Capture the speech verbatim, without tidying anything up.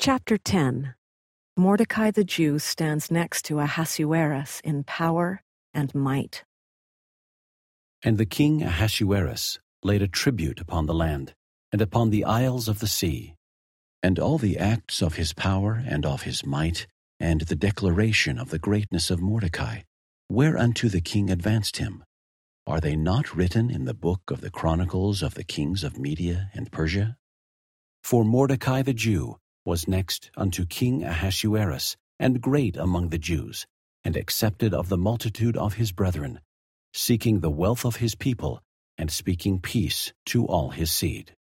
Chapter ten. Mordecai the Jew stands next to Ahasuerus in power and might. And the king Ahasuerus laid a tribute upon the land, and upon the isles of the sea. And all the acts of his power and of his might, and the declaration of the greatness of Mordecai, whereunto the king advanced him, are they not written in the book of the chronicles of the kings of Media and Persia? For Mordecai the Jew was next unto King Ahasuerus, and great among the Jews, and accepted of the multitude of his brethren, seeking the wealth of his people, and speaking peace to all his seed.